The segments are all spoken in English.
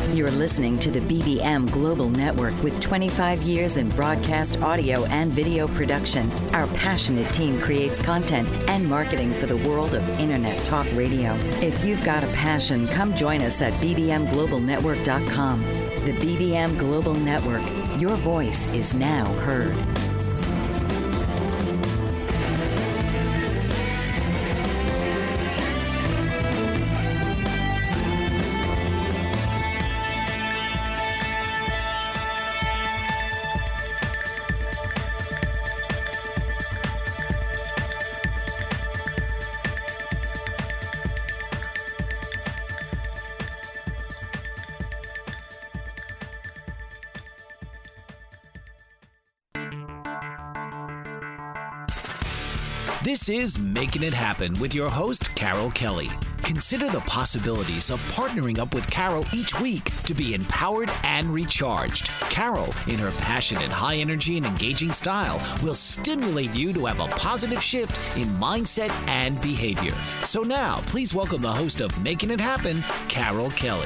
You're listening to the BBM Global Network with 25 years in broadcast audio and video production. Our passionate team creates content and marketing for the world of Internet Talk Radio. If you've got a passion, come join us at bbmglobalnetwork.com. The BBM Global Network. Your voice is now heard. This is Making It Happen with your host, Carol Kelly. Consider the possibilities of partnering up with Carol each week to be empowered and recharged. Carol, in her passionate, high energy, and engaging style, will stimulate you to have a positive shift in mindset and behavior. So now, please welcome the host of Making It Happen, Carol Kelly.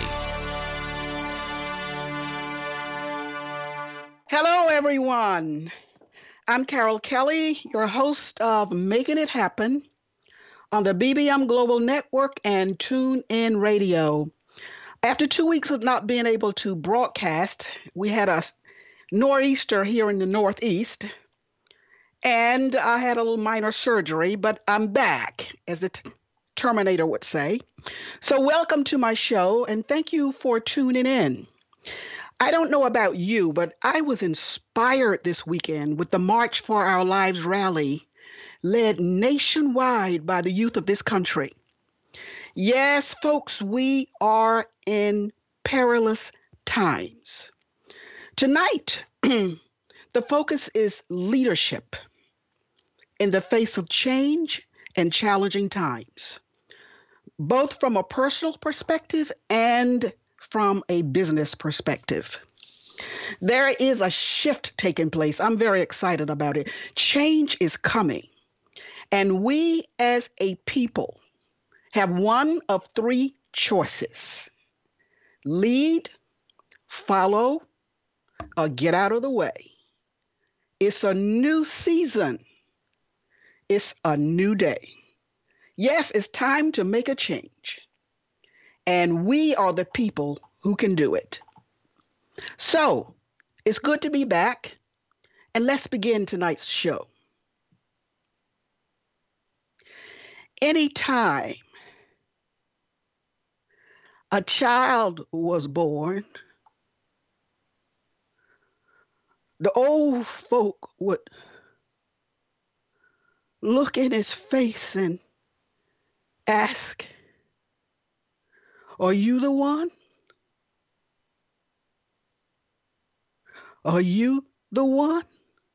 Hello, everyone. I'm Carol Kelly, your host of Making It Happen on the BBM Global Network and TuneIn Radio. After 2 weeks of not being able to broadcast, we had a nor'easter here in the Northeast, and I had a little minor surgery, but I'm back, as the Terminator would say. So welcome to my show, and thank you for tuning in. I don't know about you, but I was inspired this weekend with the March for Our Lives rally led nationwide by the youth of this country. Yes, folks, we are in perilous times. Tonight, the focus is leadership in the face of change and challenging times, both from a personal perspective and from a business perspective. There is a shift taking place. I'm very excited about it. Change is coming. And we as a people have one of three choices: lead, follow, or get out of the way. It's a new season. It's a new day. Yes, it's time to make a change. And we are the people who can do it. So, it's good to be back, and let's begin tonight's show. Anytime a child was born, the old folk would look in his face and ask, "Are you the one? Are you the one?"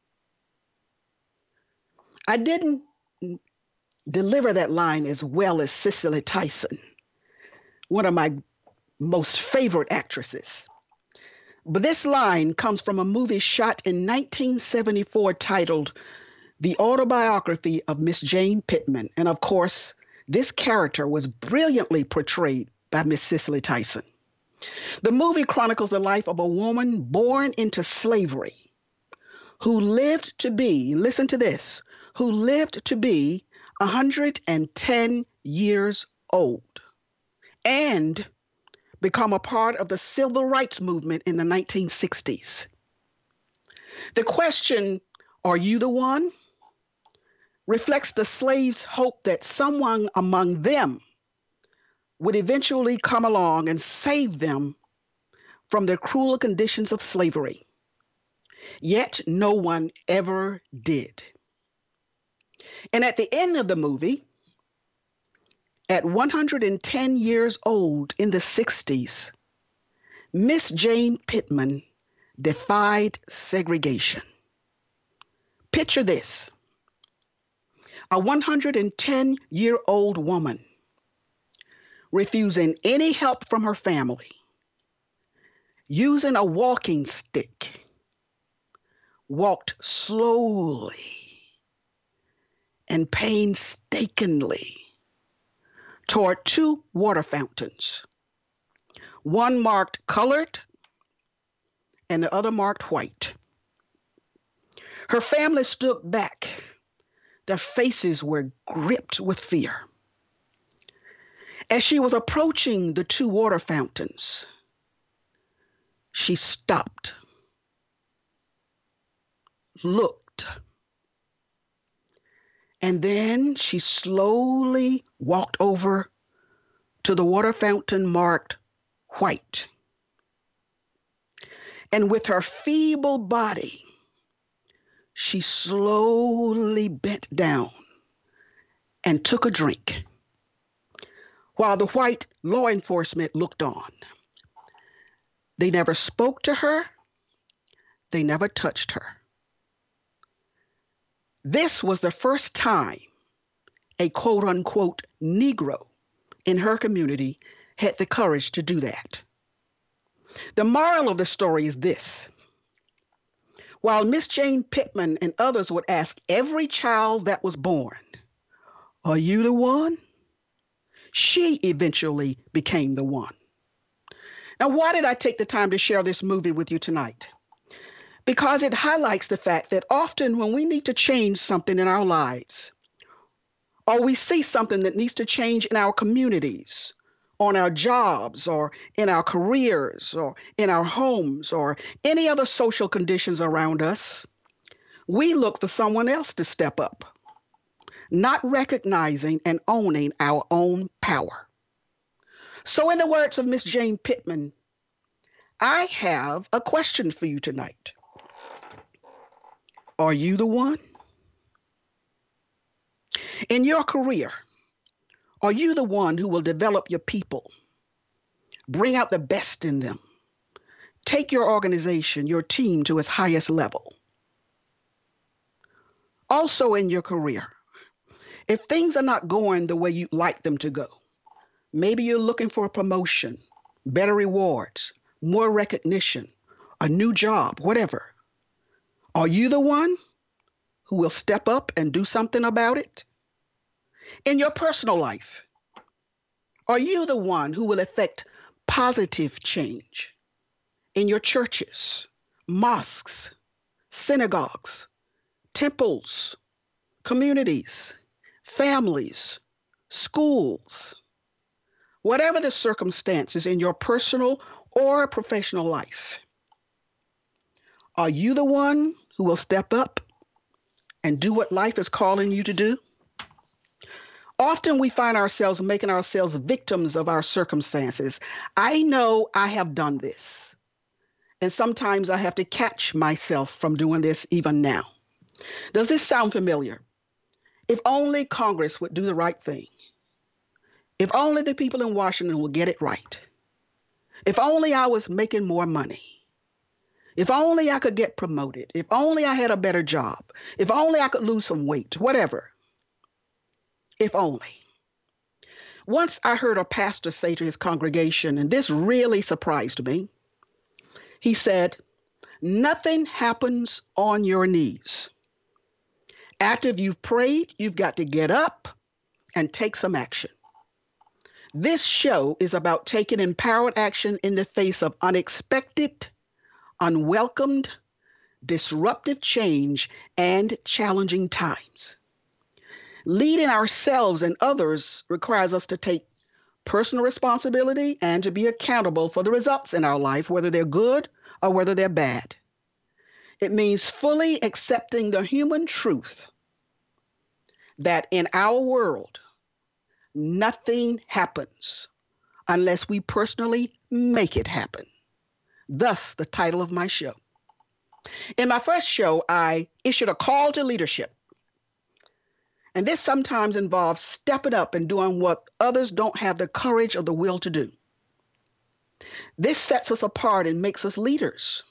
I didn't deliver that line as well as Cicely Tyson, one of my most favorite actresses. But this line comes from a movie shot in 1974 titled The Autobiography of Miss Jane Pittman. And of course, this character was brilliantly portrayed by Miss Cicely Tyson. The movie chronicles the life of a woman born into slavery who lived to be, listen to this, who lived to be 110 years old and become a part of the civil rights movement in the 1960s. The question, "Are you the one?" reflects the slaves' hope that someone among them would eventually come along and save them from the cruel conditions of slavery. Yet no one ever did. And at the end of the movie, at 110 years old in the 60s, Miss Jane Pittman defied segregation. Picture this: a 110-year-old woman refusing any help from her family, using a walking stick, walked slowly and painstakingly toward two water fountains, One marked colored and the other marked white. Her family stood back. Their faces were gripped with fear. As she was approaching the two water fountains, she stopped, looked, and then she slowly walked over to the water fountain marked white. And with her feeble body, she slowly bent down and took a drink while the white law enforcement looked on. They never spoke to her. They never touched her. This was the first time a quote unquote Negro in her community had the courage to do that. The moral of the story is this. While Miss Jane Pittman and others would ask every child that was born, "Are you the one?" she eventually became the one. Now, why did I take the time to share this movie with you tonight? Because it highlights the fact that often when we need to change something in our lives, or we see something that needs to change in our communities, on our jobs, or in our careers, or in our homes, or any other social conditions around us, we look for someone else to step up, not recognizing and owning our own power. So in the words of Miss Jane Pittman, I have a question for you tonight. Are you the one? In your career, are you the one who will develop your people, bring out the best in them, take your organization, your team to its highest level? Also in your career, if things are not going the way you'd like them to go, maybe you're looking for a promotion, better rewards, more recognition, a new job, whatever. Are you the one who will step up and do something about it? In your personal life, are you the one who will effect positive change in your churches, mosques, synagogues, temples, communities, families, schools, whatever the circumstances in your personal or professional life? Are you the one who will step up and do what life is calling you to do? Often we find ourselves making ourselves victims of our circumstances. I know I have done this, and sometimes I have to catch myself from doing this even now. Does this sound familiar? If only Congress would do the right thing. If only the people in Washington would get it right. If only I was making more money. If only I could get promoted. If only I had a better job. If only I could lose some weight, whatever. If only. Once I heard a pastor say to his congregation, and this really surprised me, he said, "Nothing happens on your knees. After you've prayed, you've got to get up and take some action." This show is about taking empowered action in the face of unexpected, unwelcomed, disruptive change, and challenging times. Leading ourselves and others requires us to take personal responsibility and to be accountable for the results in our life, whether they're good or whether they're bad. It means fully accepting the human truth that in our world, nothing happens unless we personally make it happen. Thus, the title of my show. In my first show, I issued a call to leadership. And this sometimes involves stepping up and doing what others don't have the courage or the will to do. This sets us apart and makes us leaders.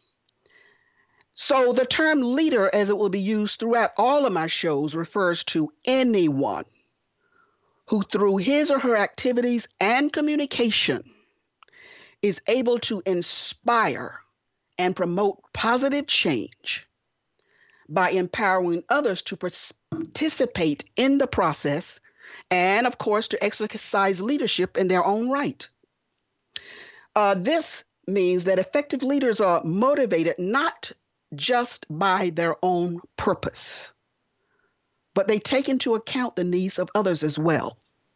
So the term leader, as it will be used throughout all of my shows, refers to anyone who through his or her activities and communication is able to inspire and promote positive change by empowering others to participate in the process and, of course, to exercise leadership in their own right. This means that effective leaders are motivated not just by their own purpose, but they take into account the needs of others as well.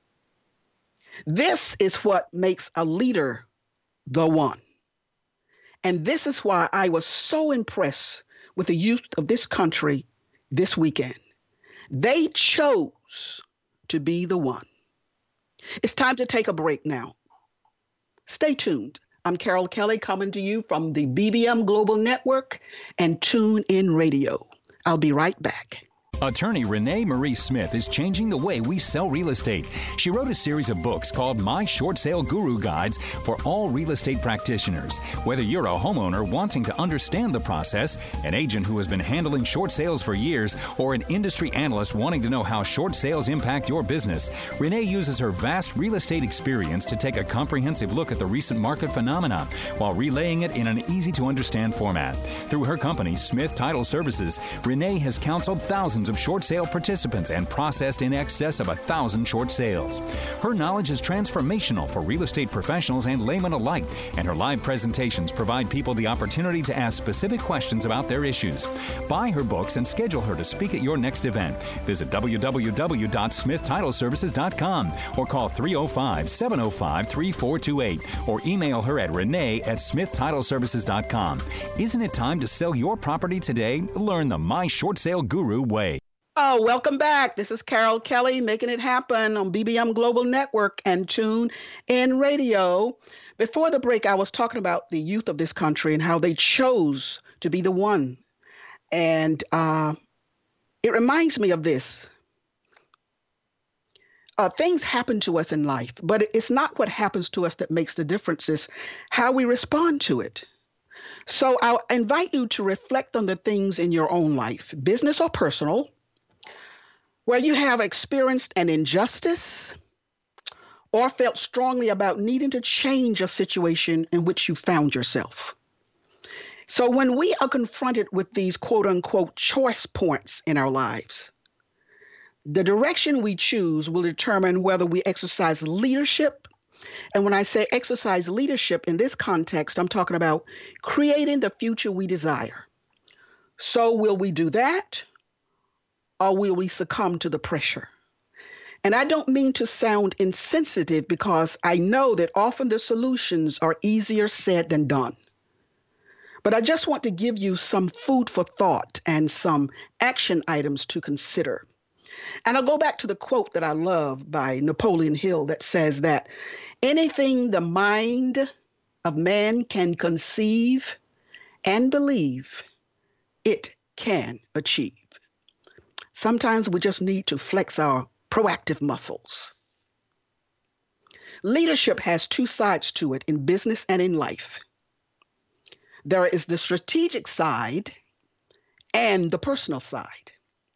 This is what makes a leader the one. And this is why I was so impressed with the youth of this country this weekend. They chose to be the one. It's time to take a break now. Stay tuned. I'm Carol Kelly coming to you from the BBM Global Network and TuneIn Radio. I'll be right back. Attorney Renee Marie Smith is changing the way we sell real estate. She wrote a series of books called My Short Sale Guru Guides for all real estate practitioners. Whether you're a homeowner wanting to understand the process, an agent who has been handling short sales for years, or an industry analyst wanting to know how short sales impact your business, Renee uses her vast real estate experience to take a comprehensive look at the recent market phenomenon while relaying it in an easy-to-understand format. Through her company, Smith Title Services, Renee has counseled thousands of short sale participants and processed in excess of 1,000 short sales. Her knowledge is transformational for real estate professionals and laymen alike, and her live presentations provide people the opportunity to ask specific questions about their issues. Buy her books and schedule her to speak at your next event. Visit www.smithtitleservices.com or call 305-705-3428 or email her at renee@smithtitleservices.com. Isn't it time to sell your property today? Learn the My Short Sale Guru way. Oh, welcome back. This is Carol Kelly making it happen on BBM Global Network and TuneIn Radio. Before the break, I was talking about the youth of this country and how they chose to be the one. And it reminds me of this. Things happen to us in life, but it's not what happens to us that makes the difference. It's how we respond to it. So I'll invite you to reflect on the things in your own life, business or personal, where you have experienced an injustice or felt strongly about needing to change a situation in which you found yourself. So when we are confronted with these quote unquote choice points in our lives, the direction we choose will determine whether we exercise leadership. And when I say exercise leadership in this context, I'm talking about creating the future we desire. So will we do that? Or will we succumb to the pressure? And I don't mean to sound insensitive because I know that often the solutions are easier said than done. But I just want to give you some food for thought and some action items to consider. And I'll go back to the quote that I love by Napoleon Hill that says that anything the mind of man can conceive and believe, it can achieve. Sometimes we just need to flex our proactive muscles. Leadership has two sides to it in business and in life. There is the strategic side and the personal side.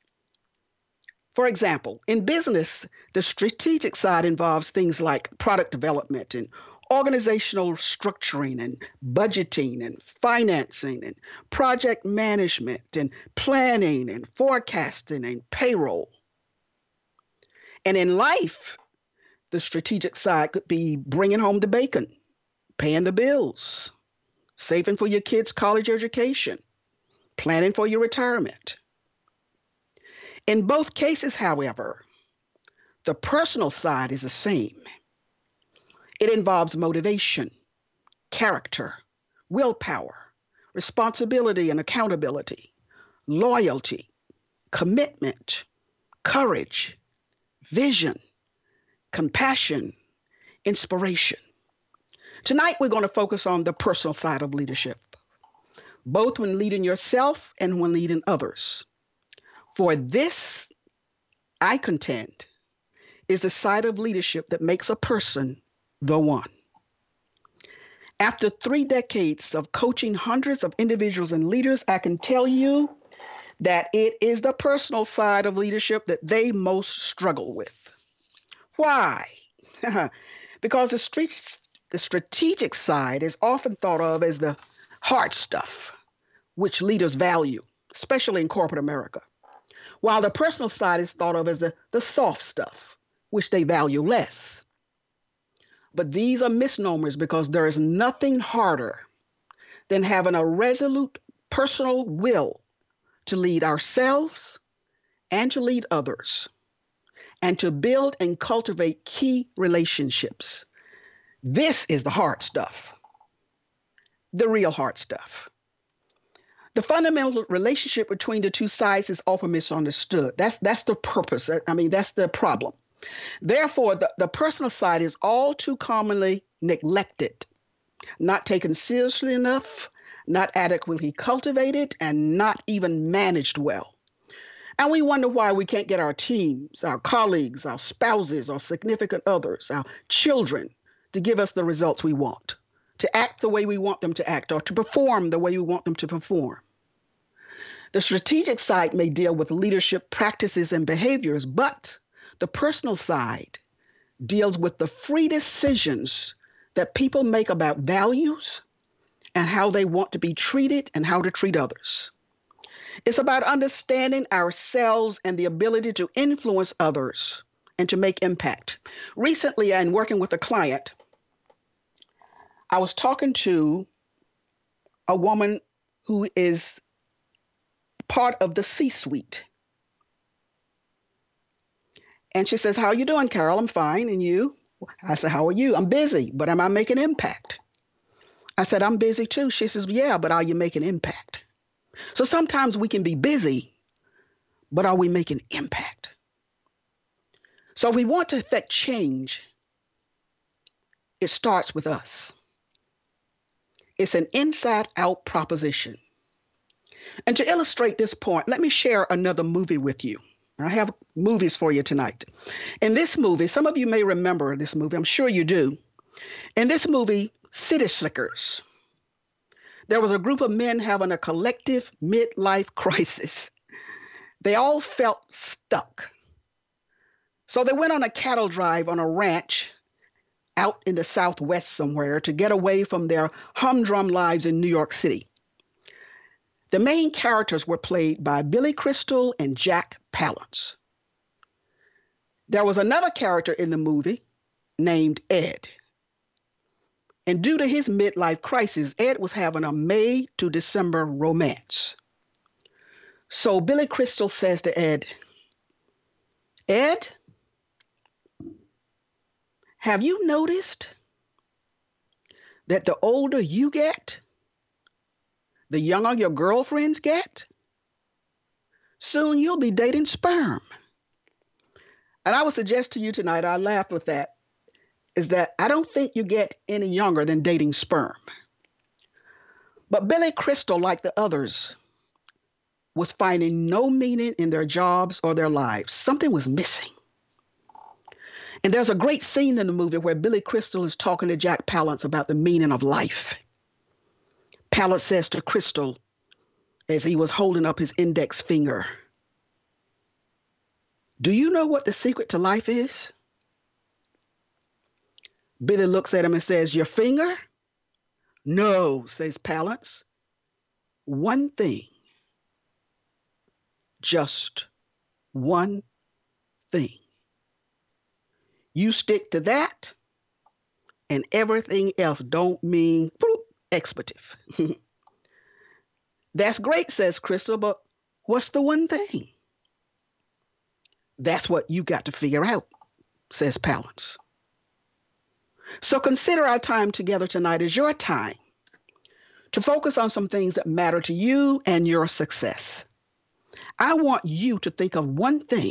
For example, in business, the strategic side involves things like product development and organizational structuring and budgeting and financing and project management and planning and forecasting and payroll. And in life, the strategic side could be bringing home the bacon, paying the bills, saving for your kids' college education, planning for your retirement. In both cases, however, the personal side is the same. It involves motivation, character, willpower, responsibility and accountability, loyalty, commitment, courage, vision, compassion, inspiration. Tonight, we're going to focus on the personal side of leadership, both when leading yourself and when leading others. For this, I contend, is the side of leadership that makes a person the one. After 3 decades of coaching hundreds of individuals and leaders, I can tell you that it is the personal side of leadership that they most struggle with. Why? Because the strategic side is often thought of as the hard stuff, which leaders value, especially in corporate America, while the personal side is thought of as the soft stuff, which they value less. But these are misnomers because there is nothing harder than having a resolute personal will to lead ourselves and to lead others and to build and cultivate key relationships. This is the hard stuff, the real hard stuff. The fundamental relationship between the two sides is often misunderstood. That's the purpose. I mean, that's the problem. Therefore, the personal side is all too commonly neglected, not taken seriously enough, not adequately cultivated, and not even managed well. And we wonder why we can't get our teams, our colleagues, our spouses, our significant others, our children to give us the results we want, to act the way we want them to act, or to perform the way we want them to perform. The strategic side may deal with leadership practices and behaviors, but the personal side deals with the free decisions that people make about values and how they want to be treated and how to treat others. It's about understanding ourselves and the ability to influence others and to make impact. Recently, in working with a client, I was talking to a woman who is part of the C-suite. And she says, "How are you doing, Carol?" "I'm fine. And you?" I said, "How are you?" "I'm busy, but am I making impact?" I said, "I'm busy too." She says, "Yeah, but are you making impact?" So sometimes we can be busy, but are we making impact? So if we want to affect change, it starts with us. It's an inside-out proposition. And to illustrate this point, let me share another movie with you. I have movies for you tonight. In this movie, some of you may remember this movie. I'm sure you do. In this movie, City Slickers, there was a group of men having a collective midlife crisis. They all felt stuck. So they went on a cattle drive on a ranch out in the Southwest somewhere to get away from their humdrum lives in New York City. The main characters were played by Billy Crystal and Jack Palance. There was another character in the movie named Ed. And due to his midlife crisis, Ed was having a May to December romance. So Billy Crystal says to Ed, "Ed, have you noticed that the older you get, the younger your girlfriends get? Soon you'll be dating sperm." And I would suggest to you tonight, I laughed with that, is that I don't think you get any younger than dating sperm. But Billy Crystal, like the others, was finding no meaning in their jobs or their lives. Something was missing. And there's a great scene in the movie where Billy Crystal is talking to Jack Palance about the meaning of life. Palance says to Crystal, as he was holding up his index finger, "Do you know what the secret to life is?" Billy looks at him and says, "Your finger?" "No," says Palance. "One thing. Just one thing. You stick to that, and everything else don't mean expletive." "That's great," says Crystal, "but what's the one thing?" "That's what you got to figure out," says Palance. So consider our time together tonight as your time to focus on some things that matter to you and your success. I want you to think of one thing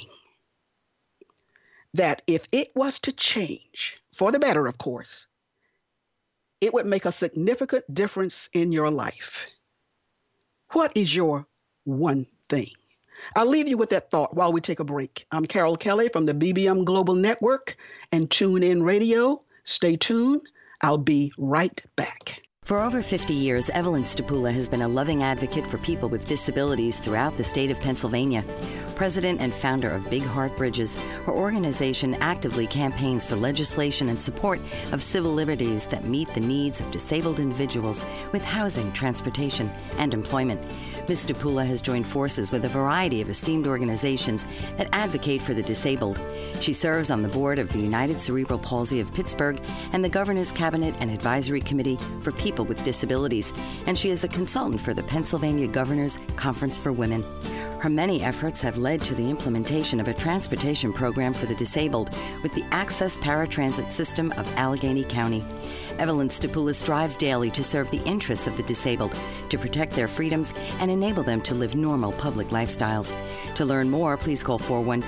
that if it was to change, for the better, of course, it would make a significant difference in your life. What is your one thing? I'll leave you with that thought while we take a break. I'm Carol Kelly from the BBM Global Network and TuneIn Radio. Stay tuned. I'll be right back. For over 50 years, Evelyn Stapula has been a loving advocate for people with disabilities throughout the state of Pennsylvania. President and founder of Big Heart Bridges, her organization actively campaigns for legislation and support of civil liberties that meet the needs of disabled individuals with housing, transportation, and employment. Ms. Stapula has joined forces with a variety of esteemed organizations that advocate for the disabled. She serves on the board of the United Cerebral Palsy of Pittsburgh and the Governor's Cabinet and Advisory Committee for People with Disabilities, and she is a consultant for the Pennsylvania Governor's Conference for Women. Her many efforts have led to the implementation of a transportation program for the disabled with the Access Paratransit System of Allegheny County. Evelyn Stapula strives daily to serve the interests of the disabled, to protect their freedoms, and enable them to live normal public lifestyles. To learn more, please call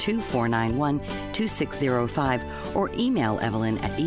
412-491-2605 or email Evelyn at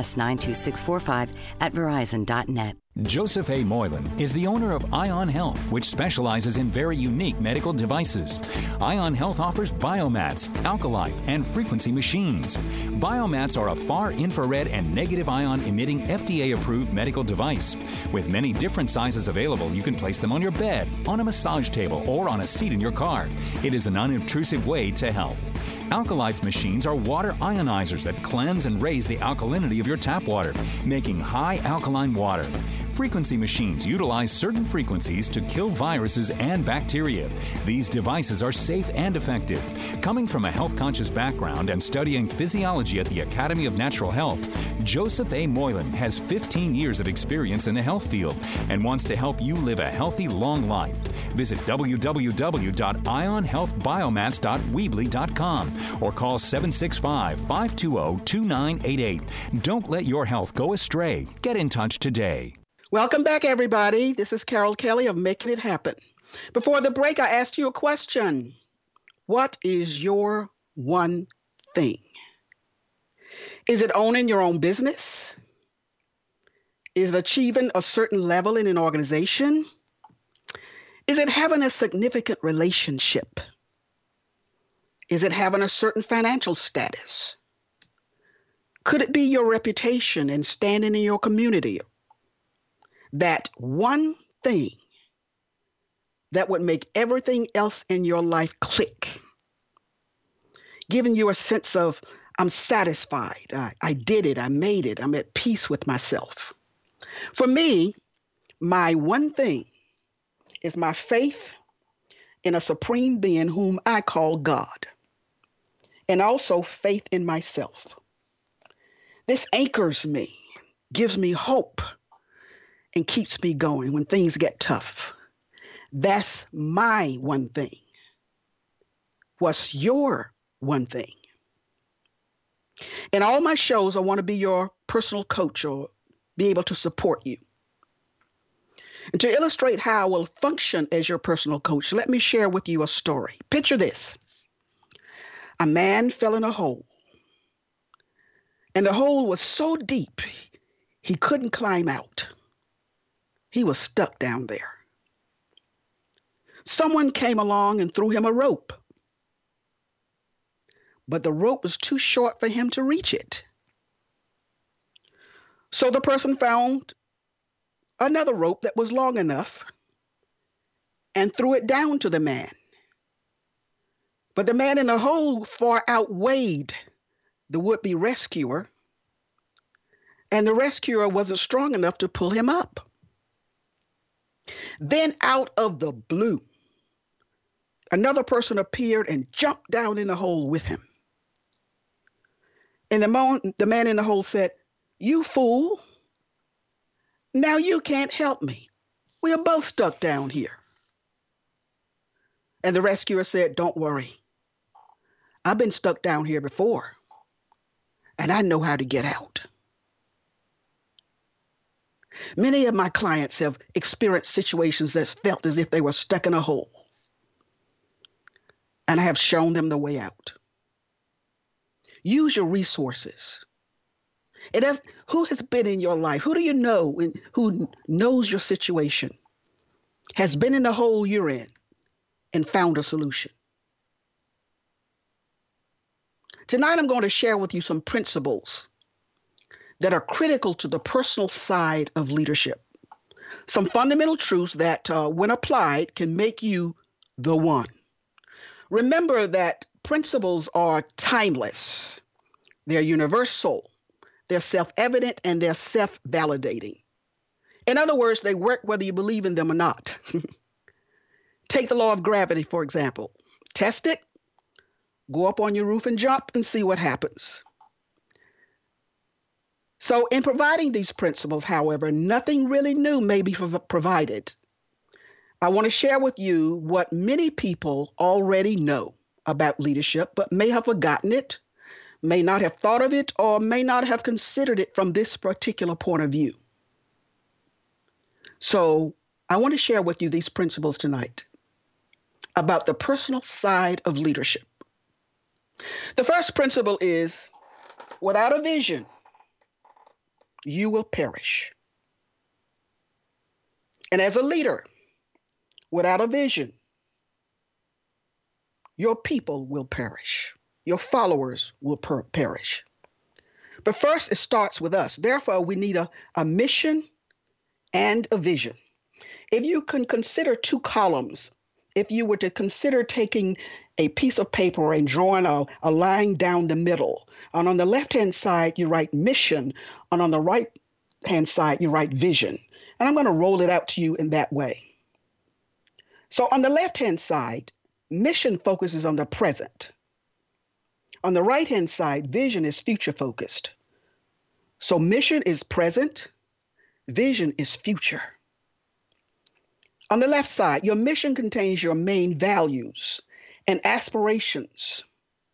ers92645@verizon.net. Joseph A. Moylan is the owner of Ion Health, which specializes in very unique medical devices. Ion Health offers biomats, alkalife, and frequency machines. Biomats are a far infrared and negative ion emitting FDA-approved medical device. With many different sizes available, you can place them on your bed, on a massage table, or on a seat in your car. It is an unobtrusive way to health. Alkalife machines are water ionizers that cleanse and raise the alkalinity of your tap water, making high alkaline water. Frequency machines utilize certain frequencies to kill viruses and bacteria. These devices are safe and effective. Coming from a health-conscious background and studying physiology at the Academy of Natural Health, Joseph A. Moylan has 15 years of experience in the health field and wants to help you live a healthy, long life. Visit www.ionhealthbiomats.weebly.com or call 765-520-2988. Don't let your health go astray. Get in touch today. Welcome back, everybody. This is Carol Kelly of Making It Happen. Before the break, I asked you a question. What is your one thing? Is it owning your own business? Is it achieving a certain level in an organization? Is it having a significant relationship? Is it having a certain financial status? Could it be your reputation and standing in your community? That one thing that would make everything else in your life click, giving you a sense of, I'm satisfied, I did it, I made it, I'm at peace with myself. For me, my one thing is my faith in a supreme being whom I call God, and also faith in myself. This anchors me, gives me hope, and keeps me going when things get tough. That's my one thing. What's your one thing? In all my shows, I want to be your personal coach or be able to support you. And to illustrate how I will function as your personal coach, let me share with you a story. Picture this. A man fell in a hole, and the hole was so deep he couldn't climb out. He was stuck down there. Someone came along and threw him a rope, but the rope was too short for him to reach it. So the person found another rope that was long enough and threw it down to the man. But the man in the hole far outweighed the would-be rescuer, and the rescuer wasn't strong enough to pull him up. Then out of the blue, another person appeared and jumped down in the hole with him. And the man in the hole said, "You fool, now you can't help me. We are both stuck down here." And the rescuer said, "Don't worry. I've been stuck down here before, and I know how to get out." Many of my clients have experienced situations that felt as if they were stuck in a hole, and I have shown them the way out. Use your resources. Who has been in your life? Who do you know who knows your situation, has been in the hole you're in, and found a solution? Tonight, I'm going to share with you some principles that are critical to the personal side of leadership. Some fundamental truths that, when applied, can make you the one. Remember that principles are timeless, they're universal, they're self-evident, and they're self-validating. In other words, they work whether you believe in them or not. Take the law of gravity, for example. Test it, go up on your roof and jump and see what happens. So in providing these principles, however, nothing really new may be provided. I want to share with you what many people already know about leadership, but may have forgotten it, may not have thought of it, or may not have considered it from this particular point of view. So I want to share with you these principles tonight about the personal side of leadership. The first principle is, without a vision, you will perish. And as a leader, without a vision, your people will perish. Your followers will perish. But first, it starts with us. Therefore, we need a mission and a vision. If you can consider two columns, if you were to consider taking a piece of paper and drawing a line down the middle, and on the left-hand side, you write mission, and on the right-hand side, you write vision. And I'm going to roll it out to you in that way. So on the left-hand side, mission focuses on the present. On the right-hand side, vision is future-focused. So mission is present, vision is future. On the left side, your mission contains your main values and aspirations.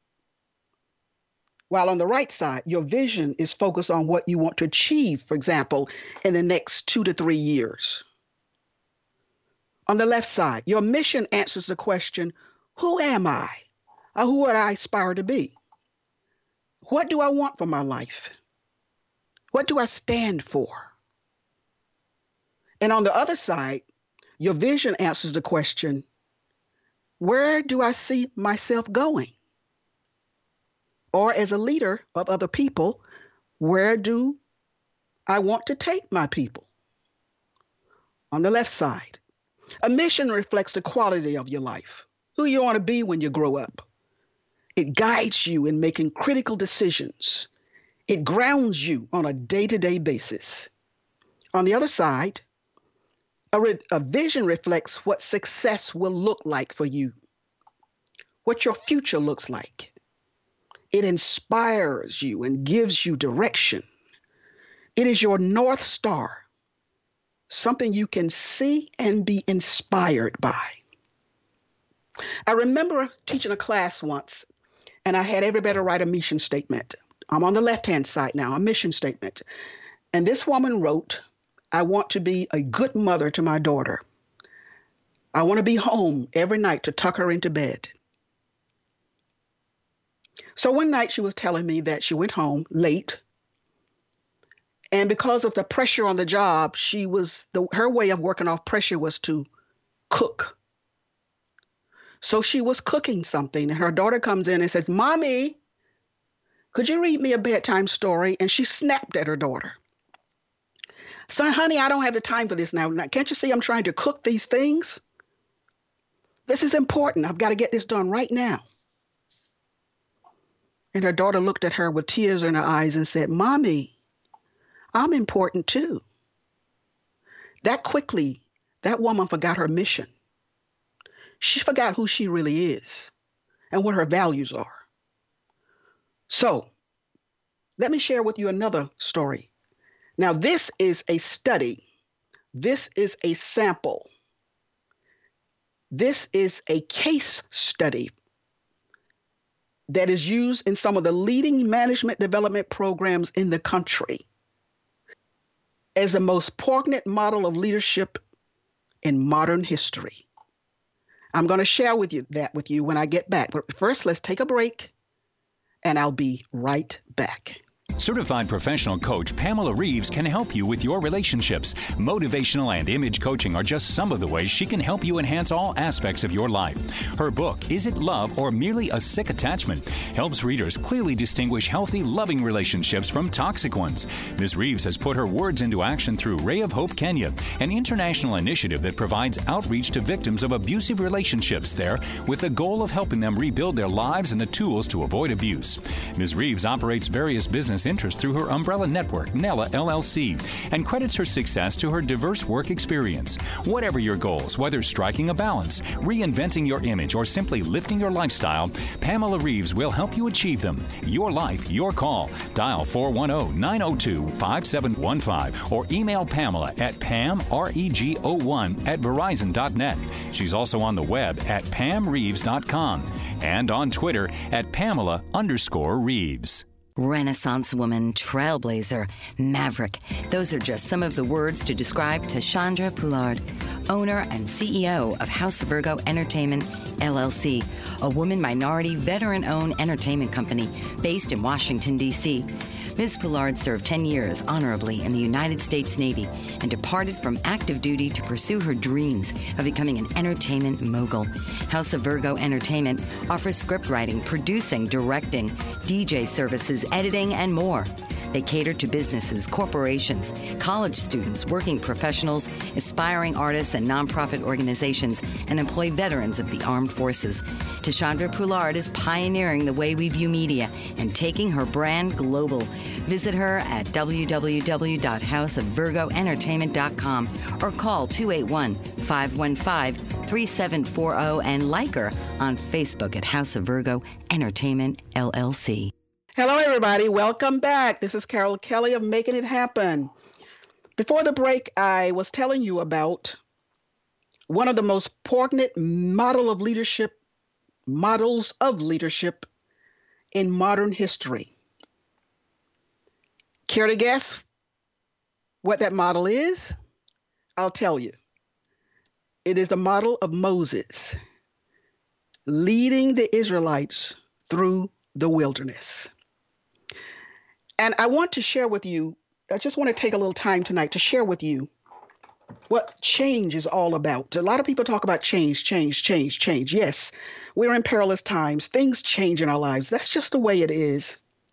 While on the right side, your vision is focused on what you want to achieve, for example, in the next 2 to 3 years. On the left side, your mission answers the question, who am I? Or who would I aspire to be? What do I want for my life? What do I stand for? And on the other side, your vision answers the question, where do I see myself going? Or as a leader of other people, where do I want to take my people? On the left side, a mission reflects the quality of your life, who you want to be when you grow up. It guides you in making critical decisions. It grounds you on a day-to-day basis. On the other side, a vision reflects what success will look like for you, what your future looks like. It inspires you and gives you direction. It is your North Star, something you can see and be inspired by. I remember teaching a class once, and I had everybody write a mission statement. I'm on the left-hand side now, a mission statement. And this woman wrote, I want to be a good mother to my daughter. I want to be home every night to tuck her into bed. So one night she was telling me that she went home late. And because of the pressure on the job, her way of working off pressure was to cook. So she was cooking something, and her daughter comes in and says, Mommy, could you read me a bedtime story? And she snapped at her daughter. Son, honey, I don't have the time for this now. Can't you see I'm trying to cook these things? This is important. I've got to get this done right now. And her daughter looked at her with tears in her eyes and said, Mommy, I'm important too. That quickly, that woman forgot her mission. She forgot who she really is and what her values are. So let me share with you another story. Now, this is a study. This is a sample. This is a case study that is used in some of the leading management development programs in the country as the most poignant model of leadership in modern history. I'm going to share that with you when I get back. But first, let's take a break, and I'll be right back. Certified professional coach Pamela Reeves can help you with your relationships. Motivational and image coaching are just some of the ways she can help you enhance all aspects of your life. Her book, Is It Love or Merely a Sick Attachment?, helps readers clearly distinguish healthy, loving relationships from toxic ones. Ms. Reeves has put her words into action through Ray of Hope Kenya, an international initiative that provides outreach to victims of abusive relationships there with the goal of helping them rebuild their lives and the tools to avoid abuse. Ms. Reeves operates various business interests through her umbrella network, Nella LLC, and credits her success to her diverse work experience. Whatever your goals, whether striking a balance, reinventing your image, or simply lifting your lifestyle, Pamela Reeves will help you achieve them. Your life, your call. Dial 410-902-5715 or email Pamela at pamregon@verizon.net. She's also on the web at pamreeves.com and on Twitter at Pamela_Reeves. Renaissance woman, trailblazer, maverick. Those are just some of the words to describe Tashandra Poulard, owner and CEO of House of Virgo Entertainment, LLC, a woman minority veteran-owned entertainment company based in Washington, D.C. Ms. Poulard served 10 years honorably in the United States Navy and departed from active duty to pursue her dreams of becoming an entertainment mogul. House of Virgo Entertainment offers script writing, producing, directing, DJ services, editing, and more. They cater to businesses, corporations, college students, working professionals, aspiring artists, and nonprofit organizations, and employ veterans of the armed forces. Tashandra Poulard is pioneering the way we view media and taking her brand global. Visit her at www.houseofvirgoentertainment.com or call 281-515-3740 and like her on Facebook at House of Virgo Entertainment, LLC. Hello, everybody. Welcome back. This is Carol Kelly of Making It Happen. Before the break, I was telling you about one of the most poignant models of leadership in modern history. Care to guess what that model is? I'll tell you. It is the model of Moses leading the Israelites through the wilderness. And I want to share with you, I just want to take a little time tonight to share with you what change is all about. A lot of people talk about change. Yes, we're in perilous times. Things change in our lives. That's just the way it is.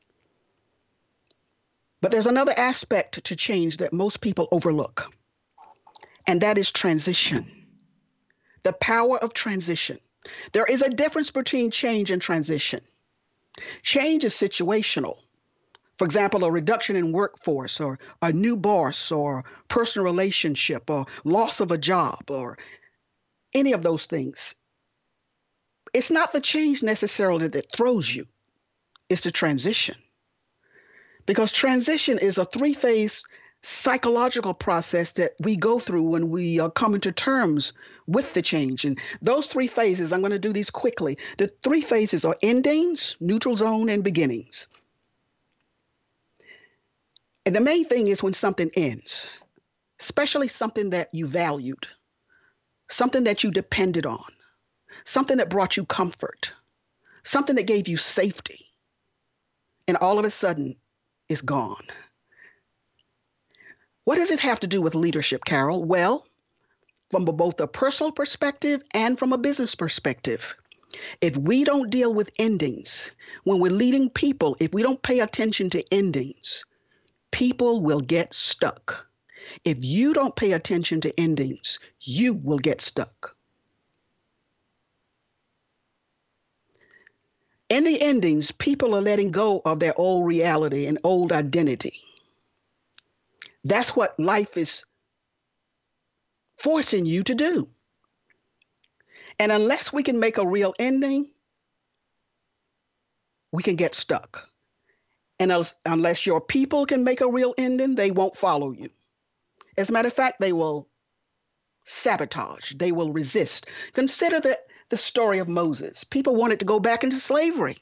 But there's another aspect to change that most people overlook, and that is transition. The power of transition. There is a difference between change and transition. Change is situational. For example, a reduction in workforce or a new boss or personal relationship or loss of a job or any of those things. It's not the change necessarily that throws you. It's the transition. Because transition is a three-phase psychological process that we go through when we come into terms with the change. And those three phases, I'm going to do these quickly. The three phases are endings, neutral zone, and beginnings. And the main thing is when something ends, especially something that you valued, something that you depended on, something that brought you comfort, something that gave you safety, and all of a sudden it's gone. What does it have to do with leadership, Carol? Well, from both a personal perspective and from a business perspective, if we don't deal with endings, when we're leading people, if we don't pay attention to endings, people will get stuck. If you don't pay attention to endings, you will get stuck. In the endings, people are letting go of their old reality and old identity. That's what life is forcing you to do. And unless we can make a real ending, we can get stuck. And unless your people can make a real ending, they won't follow you. As a matter of fact, they will sabotage. They will resist. Consider the story of Moses. People wanted to go back into slavery.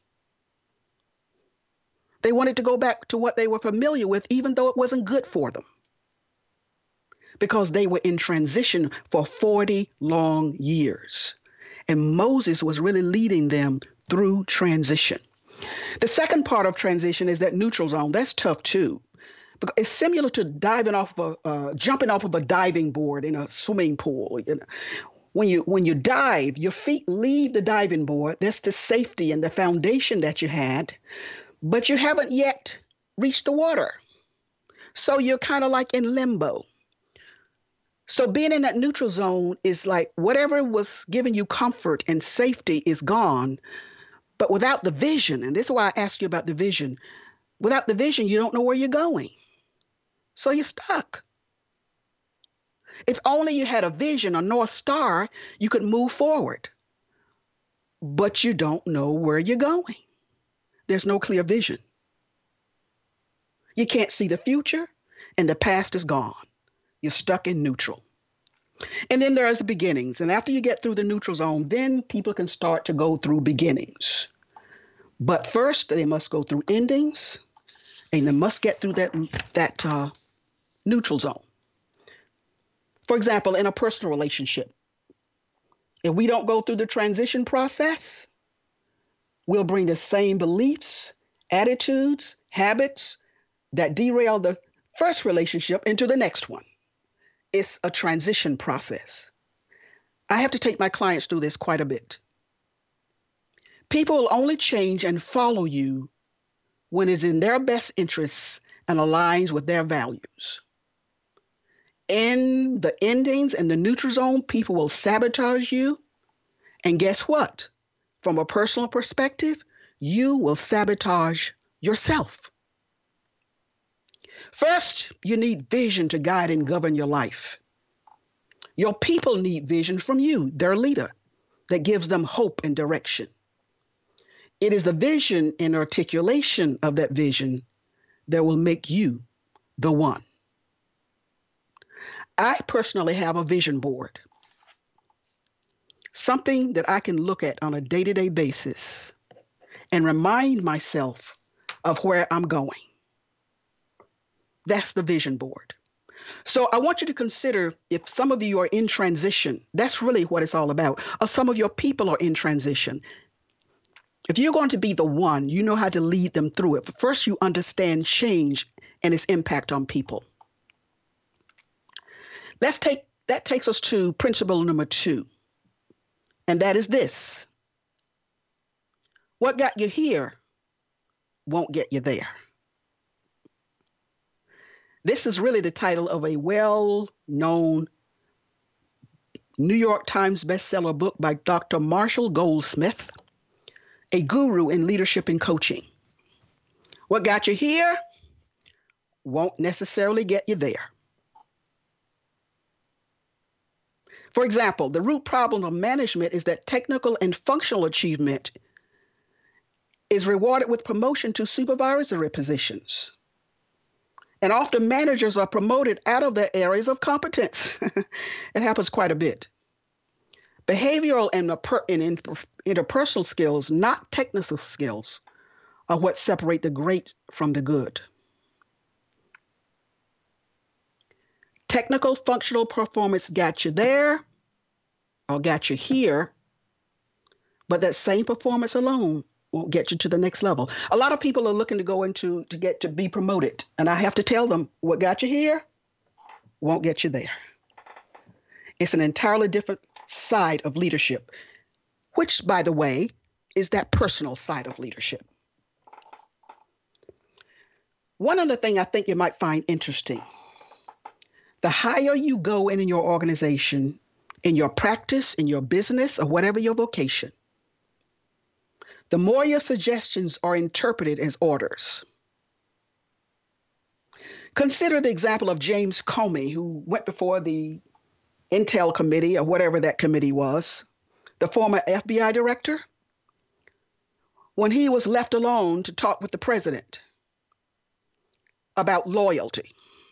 They wanted to go back to what they were familiar with, even though it wasn't good for them. Because they were in transition for 40 long years. And Moses was really leading them through transition. The second part of transition is that neutral zone. That's tough too. Because it's similar to jumping off of a diving board in a swimming pool. You know? When you dive, your feet leave the diving board. That's the safety and the foundation that you had, but you haven't yet reached the water. So you're kind of like in limbo. So being in that neutral zone is like whatever was giving you comfort and safety is gone, but without the vision, and this is why I asked you about the vision, without the vision, you don't know where you're going. So you're stuck. If only you had a vision, a North Star, you could move forward. But you don't know where you're going. There's no clear vision. You can't see the future, and the past is gone. You're stuck in neutral. And then there's the beginnings. And after you get through the neutral zone, then people can start to go through beginnings. But first, they must go through endings, and they must get through that neutral zone. For example, in a personal relationship, if we don't go through the transition process, we'll bring the same beliefs, attitudes, habits that derail the first relationship into the next one. It's a transition process. I have to take my clients through this quite a bit. People will only change and follow you when it's in their best interests and aligns with their values. In the endings and the neutral zone, people will sabotage you. And guess what? From a personal perspective, you will sabotage yourself. First, you need vision to guide and govern your life. Your people need vision from you, their leader, that gives them hope and direction. It is the vision and articulation of that vision that will make you the one. I personally have a vision board, something that I can look at on a day-to-day basis and remind myself of where I'm going. That's the vision board. So I want you to consider if some of you are in transition, that's really what it's all about, or some of your people are in transition. If you're going to be the one, you know how to lead them through it. But first, you understand change and its impact on people. That takes us to principle number 2, and that is this. What got you here won't get you there. This is really the title of a well-known New York Times bestseller book by Dr. Marshall Goldsmith, a guru in leadership and coaching. What got you here won't necessarily get you there. For example, the root problem of management is that technical and functional achievement is rewarded with promotion to supervisory positions. And often managers are promoted out of their areas of competence. It happens quite a bit. Behavioral and interpersonal skills, not technical skills, are what separate the great from the good. Technical functional performance got you there or got you here, but that same performance alone won't get you to the next level. A lot of people are looking to get to be promoted, and I have to tell them what got you here won't get you there. It's an entirely different side of leadership, which, by the way, is that personal side of leadership. One other thing I think you might find interesting. The higher you go in your organization, in your practice, in your business, or whatever your vocation, the more your suggestions are interpreted as orders. Consider the example of James Comey, who went before the Intel Committee, or whatever that committee was, the former FBI director, when he was left alone to talk with the president about loyalty.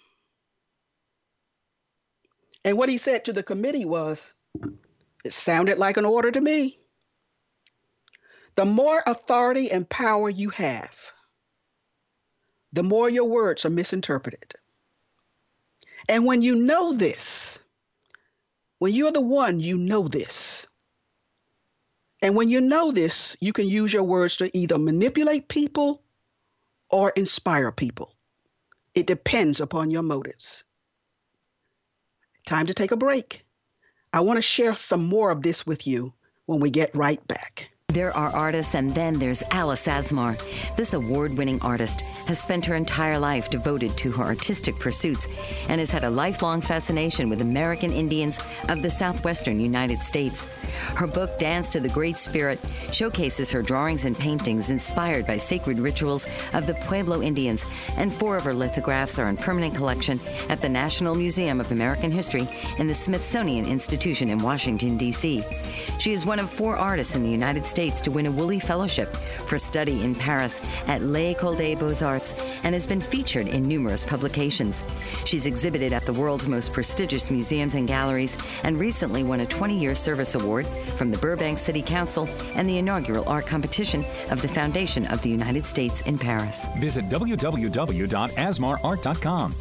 And what he said to the committee was, it sounded like an order to me. The more authority and power you have, the more your words are misinterpreted. And when you know this, when you're the one, you know this, And when you know this, you can use your words to either manipulate people or inspire people. It depends upon your motives. Time to take a break. I want to share some more of this with you when we get right back. There are artists, and then there's Alice Asmar. This award-winning artist has spent her entire life devoted to her artistic pursuits and has had a lifelong fascination with American Indians of the southwestern United States. Her book, Dance to the Great Spirit, showcases her drawings and paintings inspired by sacred rituals of the Pueblo Indians, and 4 of her lithographs are in permanent collection at the National Museum of American History and the Smithsonian Institution in Washington, D.C. She is one of 4 artists in the United States to win a Woolley Fellowship for study in Paris at L'École des Beaux-Arts and has been featured in numerous publications. She's exhibited at the world's most prestigious museums and galleries and recently won a 20-year service award from the Burbank City Council and the inaugural art competition of the Foundation of the United States in Paris. Visit www.asmarart.com,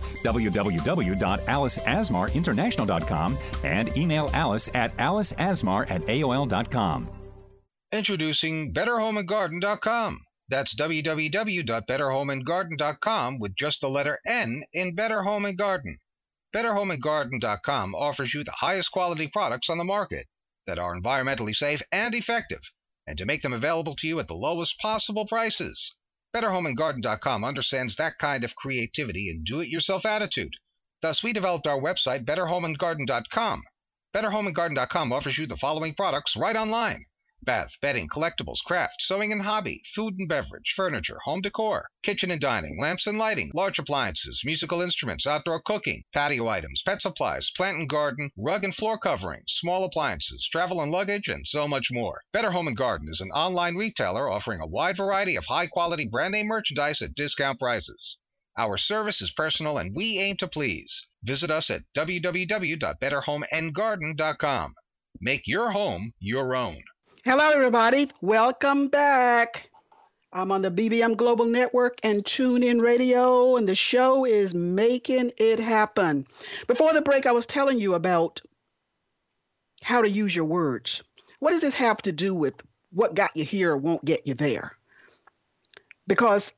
www.aliceasmarinternational.com, and email Alice at aliceasmar@aol.com. Introducing BetterHomeAndGarden.com. That's www.betterhomeandgarden.com with just the letter N in Better Home and Garden. BetterHomeAndGarden.com offers you the highest quality products on the market that are environmentally safe and effective, and to make them available to you at the lowest possible prices. BetterHomeAndGarden.com understands that kind of creativity and do-it-yourself attitude. Thus, we developed our website, BetterHomeAndGarden.com. BetterHomeAndGarden.com offers you the following products right online: bath, bedding, collectibles, craft, sewing and hobby, food and beverage, furniture, home decor, kitchen and dining, lamps and lighting, large appliances, musical instruments, outdoor cooking, patio items, pet supplies, plant and garden, rug and floor coverings, small appliances, travel and luggage, and so much more. Better Home and Garden is an online retailer offering a wide variety of high-quality brand-name merchandise at discount prices. Our service is personal and we aim to please. Visit us at www.betterhomeandgarden.com. Make your home your own. Hello, everybody. Welcome back. I'm on the BBM Global Network and TuneIn Radio, and the show is Making It Happen. Before the break, I was telling you about how to use your words. What does this have to do with what got you here won't get you there? Because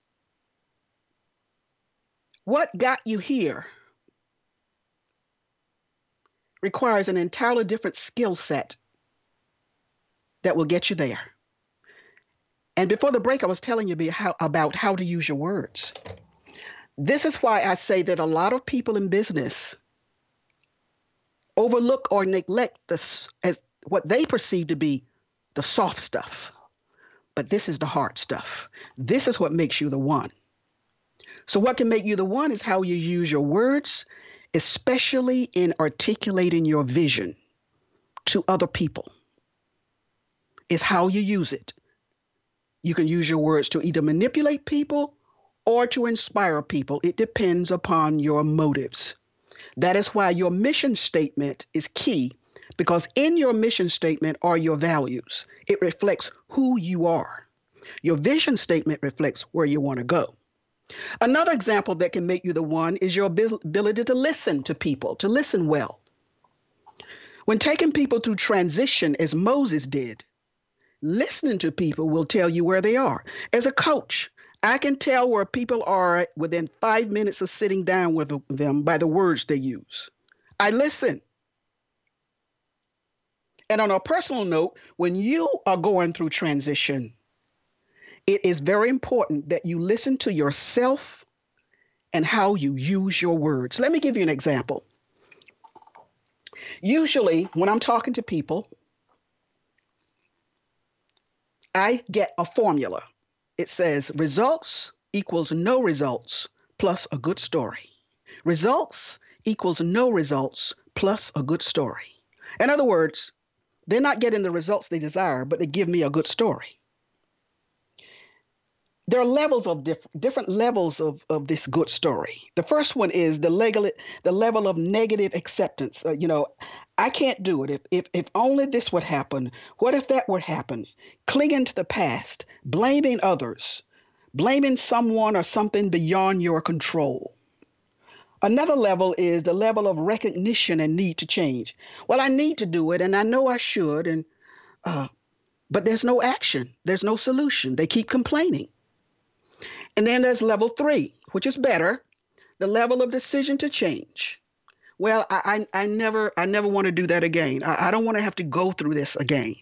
what got you here requires an entirely different skill set that will get you there. And before the break, I was telling you about how to use your words. This is why I say that a lot of people in business overlook or neglect as what they perceive to be the soft stuff. But this is the hard stuff. This is what makes you the one. So what can make you the one is how you use your words, especially in articulating your vision to other people. Is how you use it. You can use your words to either manipulate people or to inspire people. It depends upon your motives. That is why your mission statement is key, because in your mission statement are your values. It reflects who you are. Your vision statement reflects where you want to go. Another example that can make you the one is your ability to listen to people, to listen well. When taking people through transition, as Moses did, listening to people will tell you where they are. As a coach, I can tell where people are within 5 minutes of sitting down with them by the words they use. I listen. And on a personal note, when you are going through transition, it is very important that you listen to yourself and how you use your words. Let me give you an example. Usually, when I'm talking to people, I get a formula. It says results equals no results plus a good story. Results equals no results plus a good story. In other words, they're not getting the results they desire, but they give me a good story. There are levels of different levels of this good story. The first one is the level of negative acceptance. I can't do it. If only this would happen. What if that would happen? Clinging to the past, blaming others, blaming someone or something beyond your control. Another level is the level of recognition and need to change. Well, I need to do it, and I know I should, and but there's no action. There's no solution. They keep complaining. And then there's level 3, which is better, the level of decision to change. Well, I never want to do that again. I don't want to have to go through this again.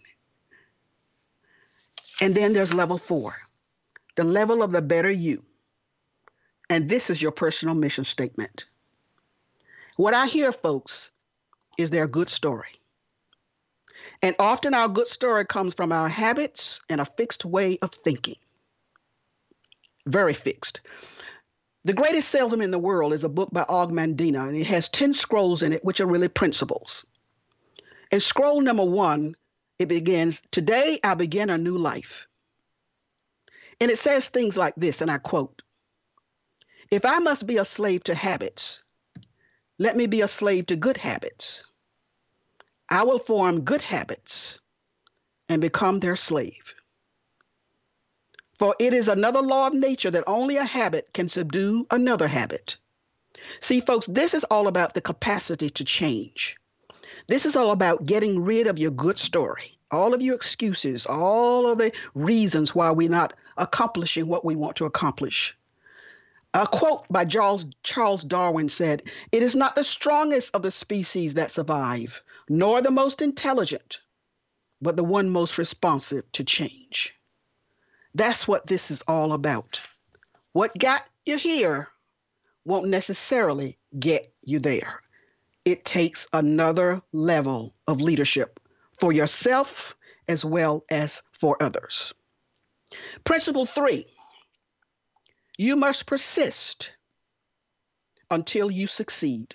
And then there's level 4, the level of the better you. And this is your personal mission statement. What I hear, folks, is their good story. And often our good story comes from our habits and a fixed way of thinking. Very fixed. The Greatest Salesman in the World is a book by Og Mandino, and it has 10 scrolls in it, which are really principles. In scroll number 1, it begins, "Today I begin a new life." And it says things like this, and I quote, "If I must be a slave to habits, let me be a slave to good habits. I will form good habits and become their slave. For it is another law of nature that only a habit can subdue another habit." See, folks, this is all about the capacity to change. This is all about getting rid of your good story, all of your excuses, all of the reasons why we're not accomplishing what we want to accomplish. A quote by Charles Darwin said, "It is not the strongest of the species that survive, nor the most intelligent, but the one most responsive to change." That's what this is all about. What got you here won't necessarily get you there. It takes another level of leadership for yourself as well as for others. Principle 3, you must persist until you succeed.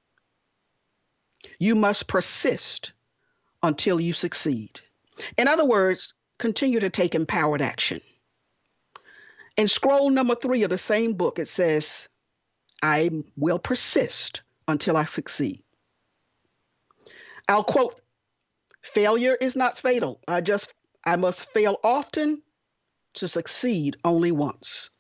You must persist until you succeed. In other words, continue to take empowered action. In scroll number 3 of the same book, it says, "I will persist until I succeed." I'll quote, "Failure is not fatal. I must fail often to succeed only once.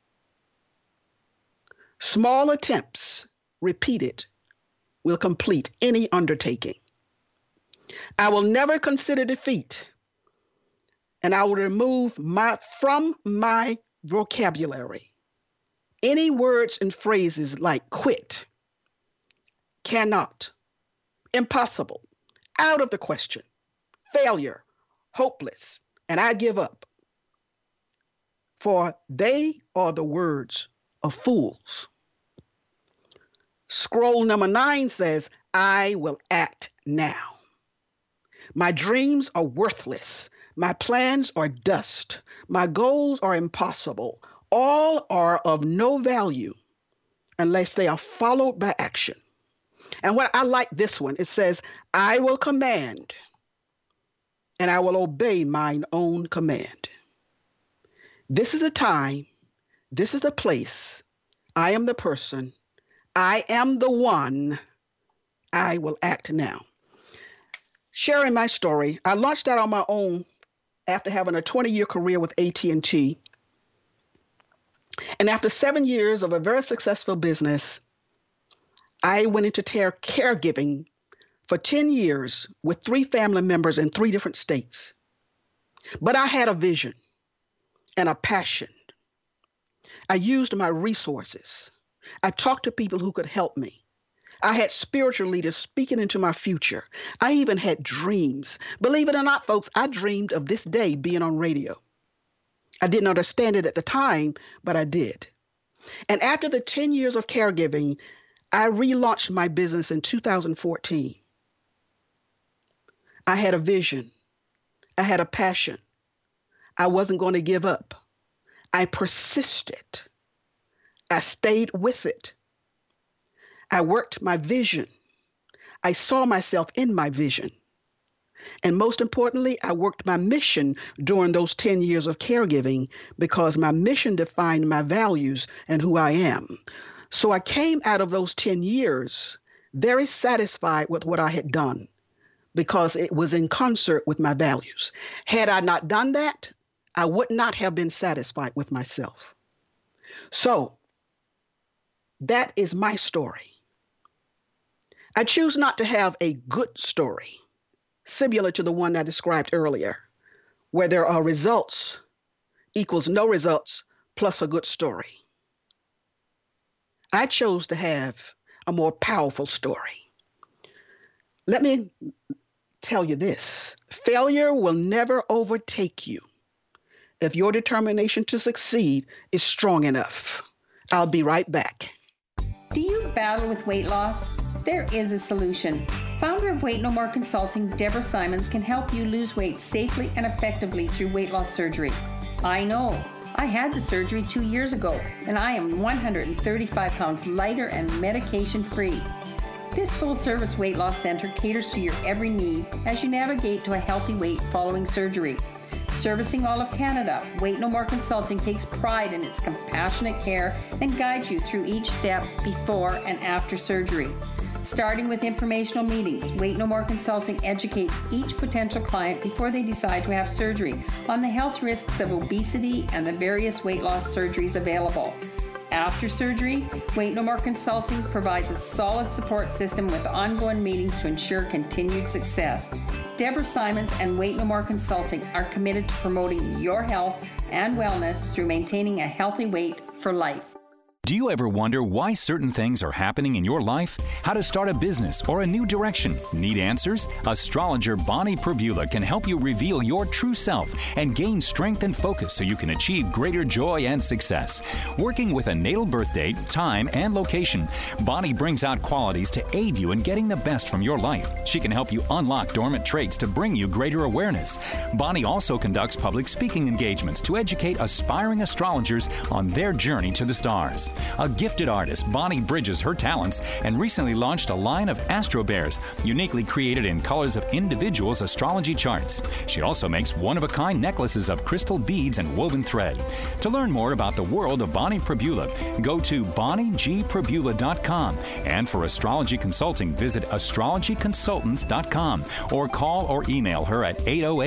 Small attempts, repeated, will complete any undertaking. I will never consider defeat, and I will remove from my vocabulary any words and phrases like quit, cannot, impossible, out of the question, failure, hopeless, and I give up. For they are the words of fools." Scroll number 9 says, "I will act now. My dreams are worthless. My plans are dust. My goals are impossible. All are of no value unless they are followed by action." And what I like this one, it says, "I will command, and I will obey mine own command." This is the time. This is the place. I am the person. I am the one. I will act now. Sharing my story, I launched out on my own after having a 20-year career with AT&T. And after 7 years of a very successful business, I went into caregiving for 10 years with 3 family members in 3 different states. But I had a vision and a passion. I used my resources. I talked to people who could help me. I had spiritual leaders speaking into my future. I even had dreams. Believe it or not, folks, I dreamed of this day being on radio. I didn't understand it at the time, but I did. And after the 10 years of caregiving, I relaunched my business in 2014. I had a vision. I had a passion. I wasn't going to give up. I persisted. I stayed with it. I worked my vision. I saw myself in my vision. And most importantly, I worked my mission during those 10 years of caregiving because my mission defined my values and who I am. So I came out of those 10 years very satisfied with what I had done because it was in concert with my values. Had I not done that, I would not have been satisfied with myself. So that is my story. I choose not to have a good story, similar to the one I described earlier, where there are results equals no results plus a good story. I chose to have a more powerful story. Let me tell you this. Failure will never overtake you if your determination to succeed is strong enough. I'll be right back. Do you battle with weight loss? There is a solution. Founder of Weight No More Consulting, Deborah Simons, can help you lose weight safely and effectively through weight loss surgery. I know. I had the surgery 2 years ago, and I am 135 pounds lighter and medication-free. This full-service weight loss center caters to your every need as you navigate to a healthy weight following surgery. Servicing all of Canada, Weight No More Consulting takes pride in its compassionate care and guides you through each step before and after surgery. Starting with informational meetings, Weight No More Consulting educates each potential client before they decide to have surgery on the health risks of obesity and the various weight loss surgeries available. After surgery, Weight No More Consulting provides a solid support system with ongoing meetings to ensure continued success. Deborah Simons and Weight No More Consulting are committed to promoting your health and wellness through maintaining a healthy weight for life. Do you ever wonder why certain things are happening in your life? How to start a business or a new direction? Need answers? Astrologer Bonnie Prabula can help you reveal your true self and gain strength and focus so you can achieve greater joy and success. Working with a natal birth date, time, and location, Bonnie brings out qualities to aid you in getting the best from your life. She can help you unlock dormant traits to bring you greater awareness. Bonnie also conducts public speaking engagements to educate aspiring astrologers on their journey to the stars. A gifted artist, Bonnie bridges her talents and recently launched a line of Astro Bears, uniquely created in colors of individuals' astrology charts. She also makes one-of-a-kind necklaces of crystal beads and woven thread. To learn more about the world of Bonnie Prabula, go to bonniegprabula.com. And for astrology consulting, visit astrologyconsultants.com or call or email her at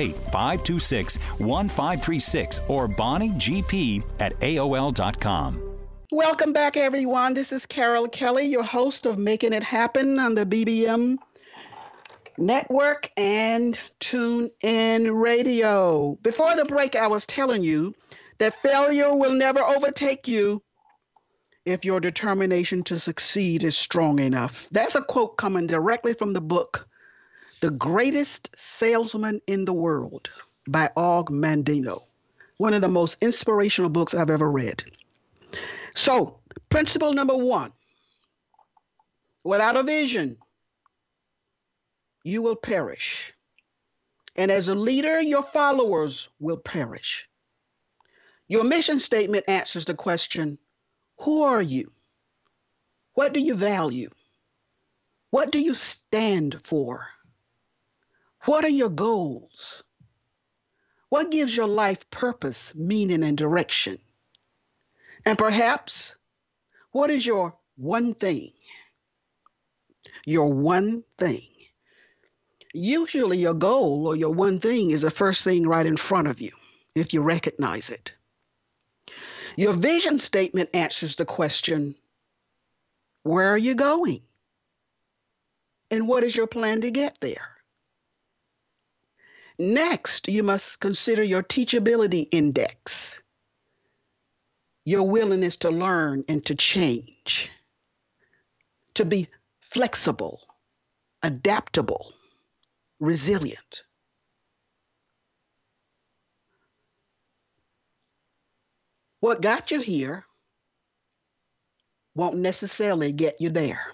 808-526-1536 or bonniegp@aol.com. Welcome back, everyone. This is Carol Kelly, your host of Making It Happen on the BBM Network and TuneIn Radio. Before the break, I was telling you that failure will never overtake you if your determination to succeed is strong enough. That's a quote coming directly from the book, The Greatest Salesman in the World by Og Mandino, one of the most inspirational books I've ever read. So, principle number 1, without a vision, you will perish. And as a leader, your followers will perish. Your mission statement answers the question, who are you? What do you value? What do you stand for? What are your goals? What gives your life purpose, meaning, and direction? And perhaps, what is your one thing? Your one thing. Usually your goal or your one thing is the first thing right in front of you, if you recognize it. Your vision statement answers the question, where are you going? And what is your plan to get there? Next, you must consider your teachability index. Your willingness to learn and to change, to be flexible, adaptable, resilient. What got you here won't necessarily get you there.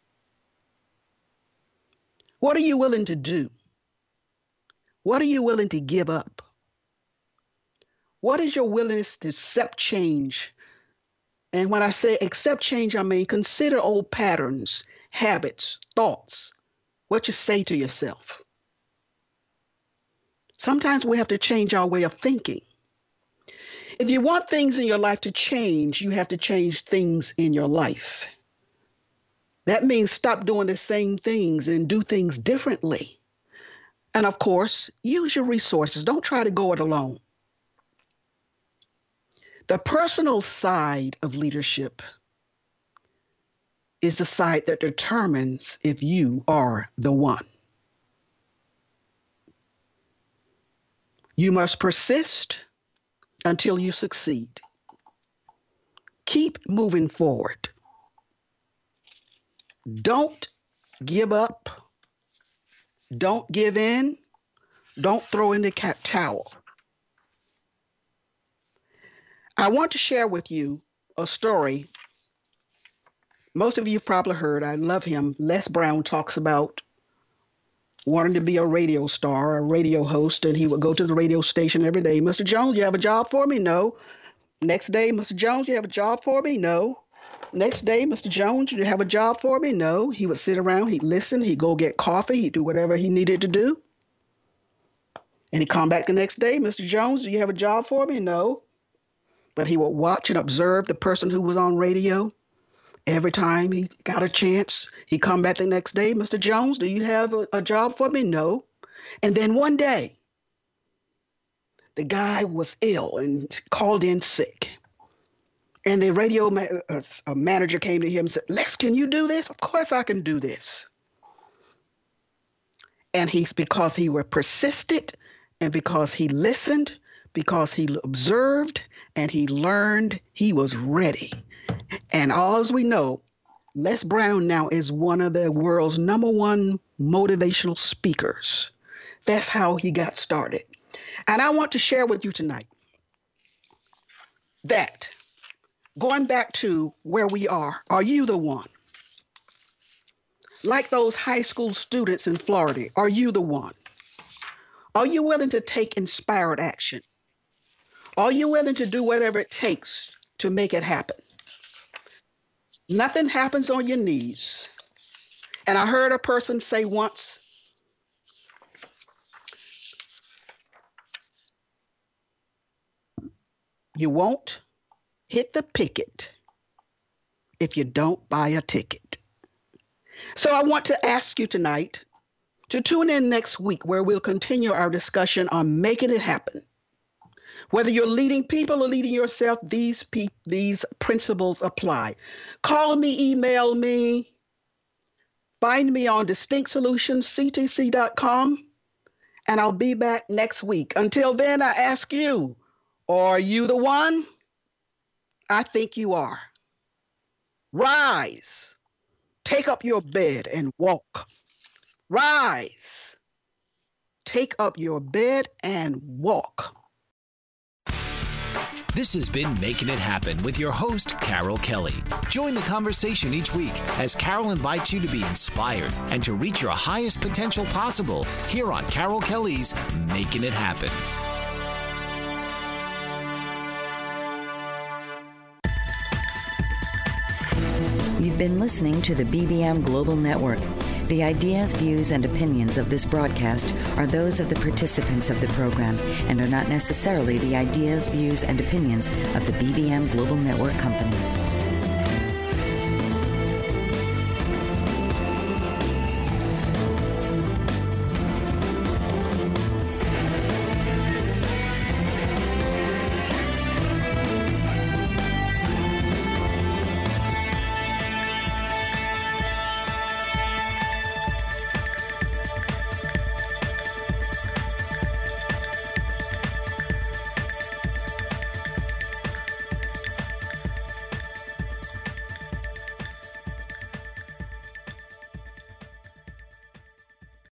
What are you willing to do? What are you willing to give up? What is your willingness to accept change? And when I say accept change, I mean consider old patterns, habits, thoughts, what you say to yourself. Sometimes we have to change our way of thinking. If you want things in your life to change, you have to change things in your life. That means stop doing the same things and do things differently. And of course, use your resources. Don't try to go it alone. The personal side of leadership is the side that determines if you are the one. You must persist until you succeed. Keep moving forward. Don't give up. Don't give in. Don't throw in the towel. I want to share with you a story. Most of you probably heard. I love him. Les Brown talks about wanting to be a radio star, a radio host, and he would go to the radio station every day. Mr. Jones, you have a job for me? No. Next day, Mr. Jones, you have a job for me? No. Next day, Mr. Jones, you have a job for me? No. He would sit around, he'd listen, he'd go get coffee, he'd do whatever he needed to do. And he'd come back the next day, Mr. Jones, do you have a job for me? No. But he would watch and observe the person who was on radio. Every time he got a chance, he'd come back the next day, Mr. Jones, do you have a job for me? No. And then one day, the guy was ill and called in sick. And the radio manager came to him and said, Lex, can you do this? Of course I can do this. And because he was persistent and because he listened, because he observed and he learned, he was ready. And all as we know, Les Brown now is one of the world's #1 motivational speakers. That's how he got started. And I want to share with you tonight that going back to where we are you the one? Like those high school students in Florida, are you the one? Are you willing to take inspired action? Are you willing to do whatever it takes to make it happen? Nothing happens on your knees. And I heard a person say once, you won't hit the picket if you don't buy a ticket. So I want to ask you tonight to tune in next week where we'll continue our discussion on making it happen. Whether you're leading people or leading yourself, these principles apply. Call me, email me, find me on distinctsolutions.ctc.com, and I'll be back next week. Until then, I ask you, are you the one? I think you are. Rise. Take up your bed and walk. Rise. Take up your bed and walk. This has been Making It Happen with your host, Carol Kelly. Join the conversation each week as Carol invites you to be inspired and to reach your highest potential possible here on Carol Kelly's Making It Happen. You've been listening to the BBM Global Network. The ideas, views, and opinions of this broadcast are those of the participants of the program and are not necessarily the ideas, views, and opinions of the BBM Global Network Company.